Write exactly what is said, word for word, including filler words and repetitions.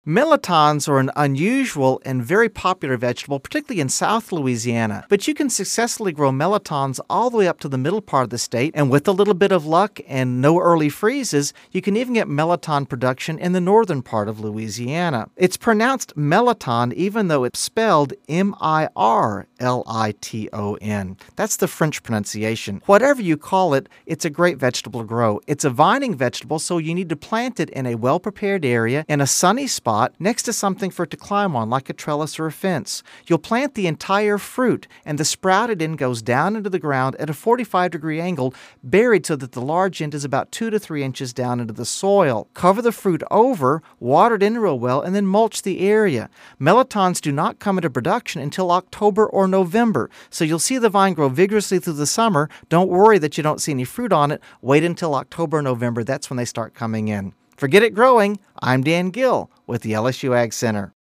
Melitons are an unusual and very popular vegetable, particularly in South Louisiana. But you can successfully grow melitons all the way up to the middle part of the state, and with a little bit of luck and no early freezes, you can even get meliton production in the northern part of Louisiana. It's pronounced meliton even though it's spelled M I R L I T O N. That's the French pronunciation. Whatever you call it, it's a great vegetable to grow. It's a vining vegetable, so you need to plant it in a well-prepared area in a sunny spot next to something for it to climb on, like a trellis or a fence. You'll plant the entire fruit, and the sprouted end goes down into the ground at a forty-five degree angle, buried so that the large end is about two to three inches down into the soil. Cover the fruit over, water it in real well, and then mulch the area. Melitons do not come into production until October or November, so you'll see the vine grow vigorously through the summer. Don't worry that you don't see any fruit on it. Wait until October or November. That's when they start coming in. Forget it growing. I'm Dan Gill with the L S U Ag Center.